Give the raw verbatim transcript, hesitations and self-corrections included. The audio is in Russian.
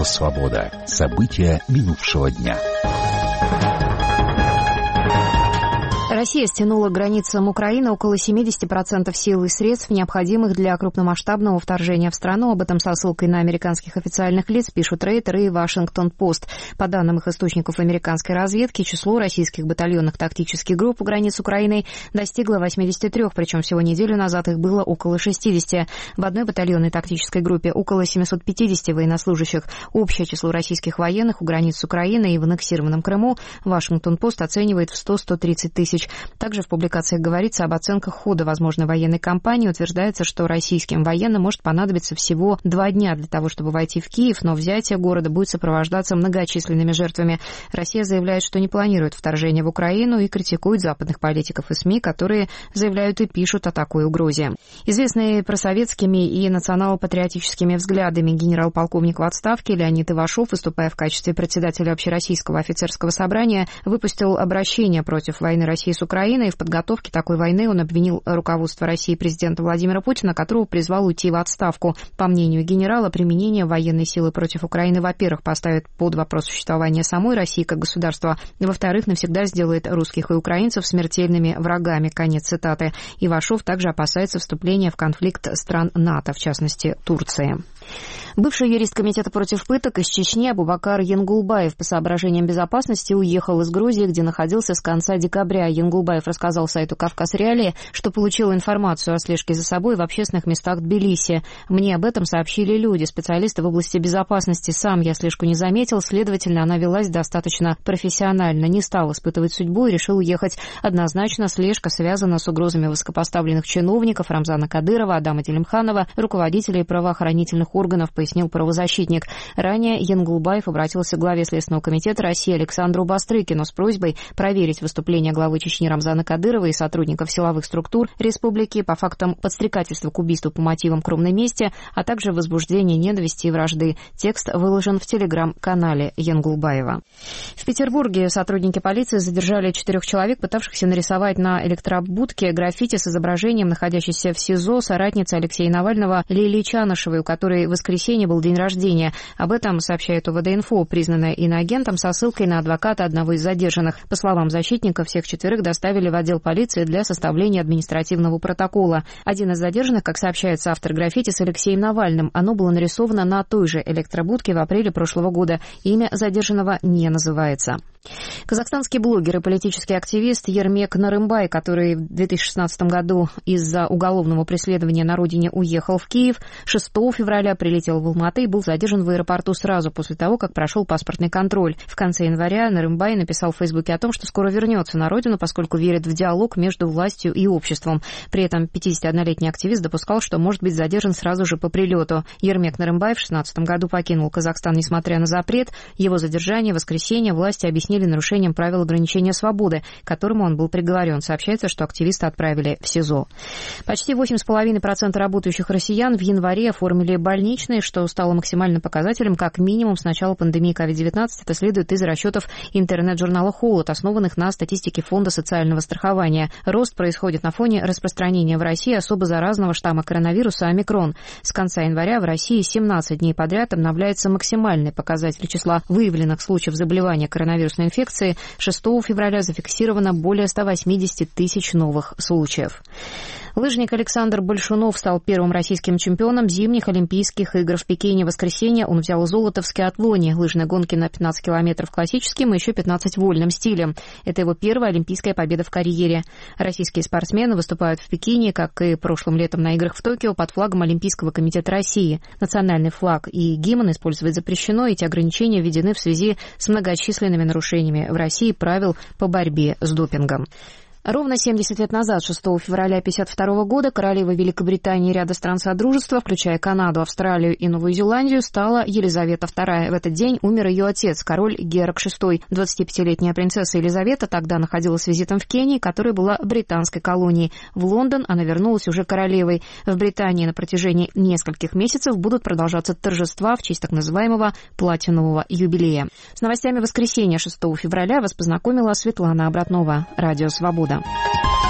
Радио «Свобода». События минувшего дня. Россия стянула к границам Украины около семьдесят процентов сил и средств, необходимых для крупномасштабного вторжения в страну. Об этом со ссылкой на американских официальных лиц пишут Рейтер и Вашингтон-Пост. По данным их источников американской разведки, число российских батальонных тактических групп у границ Украины достигло восьмидесяти трёх, причем всего неделю назад их было около шестидесяти. В одной батальонной тактической группе около семисот пятидесяти военнослужащих. Общее число российских военных у границ Украины и в аннексированном Крыму Вашингтон-Пост оценивает в сто — сто тридцать тысяч. Также в публикациях говорится об оценках хода возможной военной кампании. Утверждается, что российским военным может понадобиться всего два дня для того, чтобы войти в Киев, но взятие города будет сопровождаться многочисленными жертвами. Россия заявляет, что не планирует вторжение в Украину и критикует западных политиков и СМИ, которые заявляют и пишут о такой угрозе. Известный просоветскими и национал-патриотическими взглядами генерал-полковник в отставке Леонид Ивашов, выступая в качестве председателя Общероссийского офицерского собрания, выпустил обращение против войны России с Украиной. В подготовке такой войны он обвинил руководство России президента Владимира Путина, которого призвал уйти в отставку. По мнению генерала, применение военной силы против Украины, во-первых, поставит под вопрос существование самой России как государства, во-вторых, навсегда сделает русских и украинцев смертельными врагами. Конец цитаты. Ивашов также опасается вступления в конфликт стран НАТО, в частности, Турции. Бывший юрист Комитета против пыток из Чечни Абубакар Янгулбаев по соображениям безопасности уехал из Грузии, где находился с конца декабря. Янгулбаев рассказал сайту «Кавказ Реалии», что получил информацию о слежке за собой в общественных местах Тбилиси. «Мне об этом сообщили люди, специалисты в области безопасности. Сам я слежку не заметил, следовательно, она велась достаточно профессионально. Не стал испытывать судьбу и решил уехать. Однозначно, слежка связана с угрозами высокопоставленных чиновников Рамзана Кадырова, Адама Делимханова, руководителей правоохранительных органов», пояснил правозащитник. Ранее Янгулбаев обратился к главе Следственного комитета России Александру Бастрыкину с просьбой проверить выступления главы Чечни Рамзана Кадырова и сотрудников силовых структур республики по фактам подстрекательства к убийству по мотивам кровной мести, а также возбуждения ненависти и вражды. Текст выложен в телеграм-канале Янгулбаева. В Петербурге сотрудники полиции задержали четырех человек, пытавшихся нарисовать на электробудке граффити с изображением находящейся в СИЗО соратницы Алексея Навального Лилии Чанышевой, у которой в воскресенье был день рождения. Об этом сообщает ОВД-инфо, признанная иноагентом, со ссылкой на адвоката одного из задержанных. По словам защитника, всех четверых доставили в отдел полиции для составления административного протокола. Один из задержанных, как сообщается автор граффити, с Алексеем Навальным. Оно было нарисовано на той же электробудке в апреле прошлого года. Имя задержанного не называется. Казахстанский блогер и политический активист Ермек Нарымбай, который в две тысячи шестнадцатом году из-за уголовного преследования на родине уехал в Киев, шестого февраля прилетел в Алматы и был задержан в аэропорту сразу после того, как прошел паспортный контроль. В конце января Нарымбай написал в Фейсбуке о том, что скоро вернется на родину, поскольку верит в диалог между властью и обществом. При этом пятидесятиоднолетний активист допускал, что может быть задержан сразу же по прилету. Ермек Нарымбай в две тысячи шестнадцатом году покинул Казахстан, несмотря на запрет. Его задержание в воскресенье власти объяснили нарушением правил ограничения свободы, к которому он был приговорен. Сообщается, что активиста отправили в СИЗО. Почти восемь целых пять десятых процента работающих россиян в январе оформили больничные, что стало максимальным показателем как минимум с начала пандемии ковид девятнадцать. Это следует из расчетов интернет-журнала «Холод», основанных на статистике Фонда социального страхования. Рост происходит на фоне распространения в России особо заразного штамма коронавируса омикрон. С конца января в России семнадцать дней подряд обновляется максимальный показатель числа выявленных случаев заболевания коронавирусной инфекции. шестого февраля зафиксировано более ста восьмидесяти тысяч новых случаев. Лыжник Александр Большунов стал первым российским чемпионом зимних Олимпийских игр в Пекине. В воскресенье он взял золото в скиатлоне, лыжной гонке на пятнадцать километров классическим и еще пятнадцать вольным стилем. Это его первая олимпийская победа в карьере. Российские спортсмены выступают в Пекине, как и прошлым летом на играх в Токио, под флагом Олимпийского комитета России. Национальный флаг и гимн использовать запрещено. Эти ограничения введены в связи с многочисленными нарушениями в России правил по борьбе с допингом. Ровно семьдесят лет назад, шестого февраля тысяча девятьсот пятьдесят второго года, королевой Великобритании и ряда стран Содружества, включая Канаду, Австралию и Новую Зеландию, стала Елизавета вторая. В этот день умер ее отец, король Георг шестой. двадцатипятилетняя принцесса Елизавета тогда находилась с визитом в Кении, которая была британской колонией. В Лондон она вернулась уже королевой. В Британии на протяжении нескольких месяцев будут продолжаться торжества в честь так называемого платинового юбилея. С новостями воскресенья шестого февраля вас познакомила Светлана Обратнова. Радио «Свобода».